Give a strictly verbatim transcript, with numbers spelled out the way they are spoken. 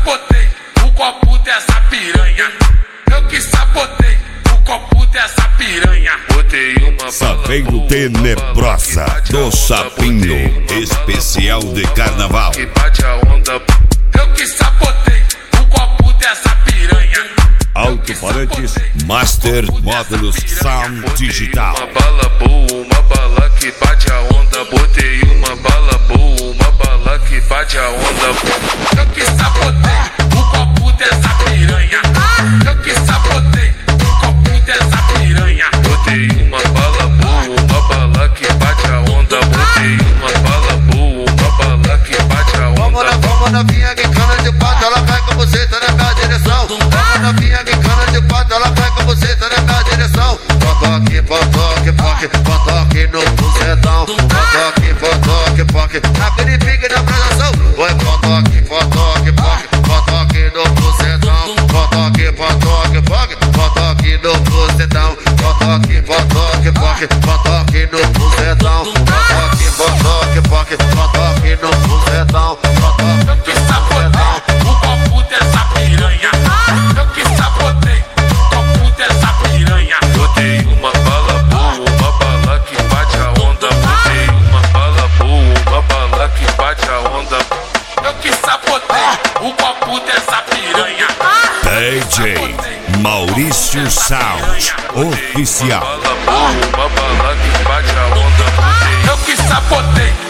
sabotei o copo dessa piranha. Eu que sabotei o copo dessa piranha. Botei uma Saveiro Tenebrosa do Sapinho, especial de carnaval. Que bate a onda. Eu que sabotei o copo dessa piranha. Alto-falantes Master Módulos Sound Digital. Uma bala boa, uma bala que bate a onda. Botei uma bala boa, uma bala que bate a onda. Eu que sabotei o copo dessa piranha. Eu que sabotei o copo dessa piranha. Botei uma bala boa, uma bala que bate a onda. Botei uma bala boa, uma bala que bate a onda. Vamos na, vamos na vinha que cana de pato, ela vai com você, tá na minha direção. Vamos na vinha que cana de pato, ela vai com você, tá na minha direção. Potoque, potoque, poque, potoque no bucetão. Potoque, potoque, poque, na perifique da produção. Oi, potoque, potoque, poque, potoque no bucetão. Potoque, potoque, poque, potoque no bucetão. Potoque, potoque, poque, potoque no bucetão. Potoque, potoque, poque, potoque no bucetão. Eu que sabotei o copo dessa piranha. Eu que sabotei o copo dessa piranha. Botei uma bala boa, uma bala que bate a onda. Botei uma bala boa, uma bala que bate a onda. Eu que sabotei o copo dessa piranha. D J Maurício Sound Oficial. Uma bala boa, uma bala que bate a onda. Eu que sabotei